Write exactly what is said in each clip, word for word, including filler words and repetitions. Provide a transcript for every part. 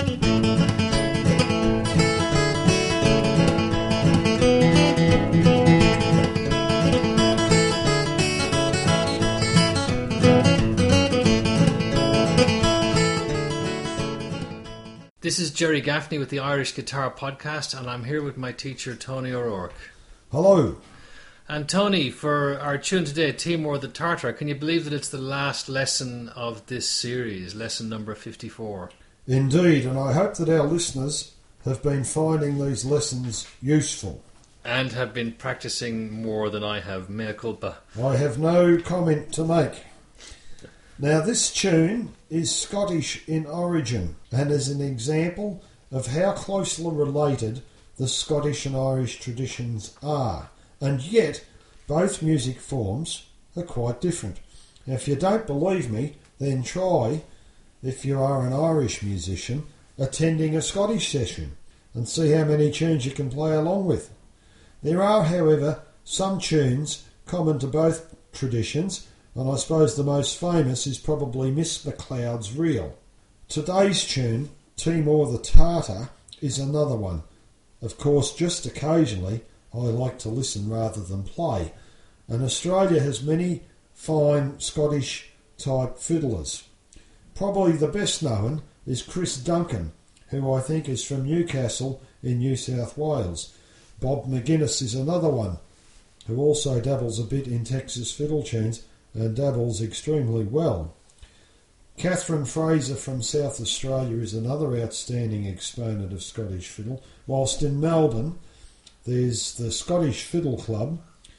This is Jerry Gaffney with the Irish Guitar Podcast, and I'm here with my teacher, Tony O'Rourke. Hello. And Tony, for our tune today, Timur the Tartar, can you believe that it's the last lesson of this series, lesson number fifty-four? Indeed, and I hope that our listeners have been finding these lessons useful. And have been practising more than I have, mea culpa. I have no comment to make. Now, this tune is Scottish in origin and is an example of how closely related the Scottish and Irish traditions are, and yet both music forms are quite different. Now, if you don't believe me, then try, if you are an Irish musician, attending a Scottish session and see how many tunes you can play along with. There are, however, some tunes common to both traditions, and I suppose the most famous is probably Miss McLeod's Reel. Today's tune, Timur the Tartar, is another one. Of course, just occasionally I like to listen rather than play, and Australia has many fine Scottish type fiddlers. Probably the best known is Chris Duncan, who I think is from Newcastle in New South Wales. Bob McGuinness is another one, who also dabbles a bit in Texas fiddle tunes and dabbles extremely well. Catherine Fraser from South Australia is another outstanding exponent of Scottish fiddle, whilst in Melbourne there's the Scottish Fiddle Club,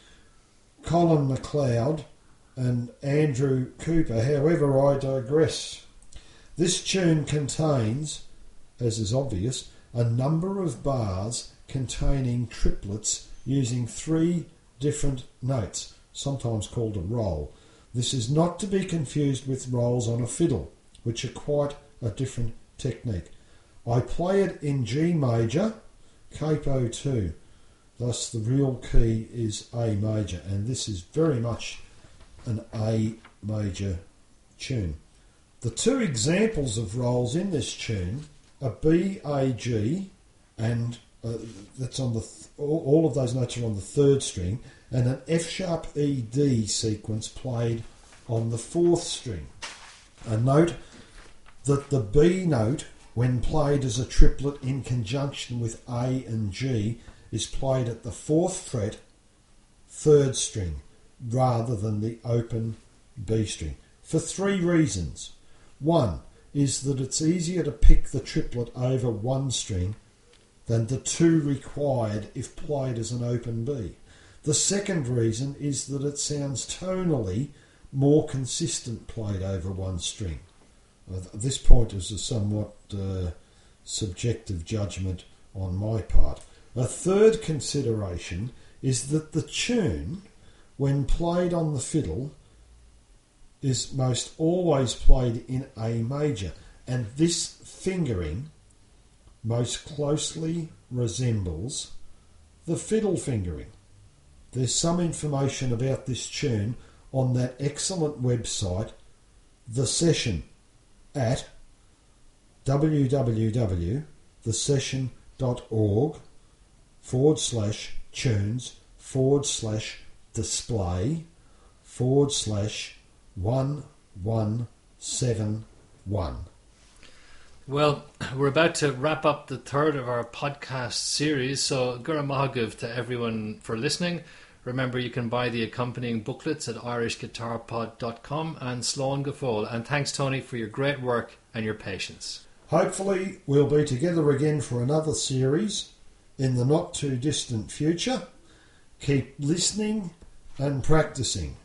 Colin MacLeod and Andrew Cooper. However, I digress. This tune contains, as is obvious, a number of bars containing triplets using three different notes, sometimes called a roll. This is not to be confused with rolls on a fiddle, which are quite a different technique. I play it in G major, capo two. Thus the real key is A major, and this is very much an A major tune. The two examples of rolls in this tune are B, A, G, and uh, that's on the th- all, all of those notes are on the third string, and an F sharp E D sequence played on the fourth string. And note that the B note, when played as a triplet in conjunction with A and G, is played at the fourth fret, third string, rather than the open B string, for three reasons. One is that it's easier to pick the triplet over one string than the two required if played as an open B. The second reason is that it sounds tonally more consistent played over one string. Uh, this point is a somewhat uh, subjective judgment on my part. A third consideration is that the tune, when played on the fiddle, is most always played in A major, and this fingering most closely resembles the fiddle fingering. There's some information about this tune on that excellent website, The Session, at www.thesession.org forward slash tunes forward slash display forward slash one one seven one. Well, we're about to wrap up the third of our podcast series, so Gura Mahagav to everyone for listening. Remember, you can buy the accompanying booklets at irish guitar pod dot com, and Slán go fóill. And thanks, Tony, for your great work and your patience. Hopefully we'll be together again for another series in the not too distant future. Keep listening and practicing.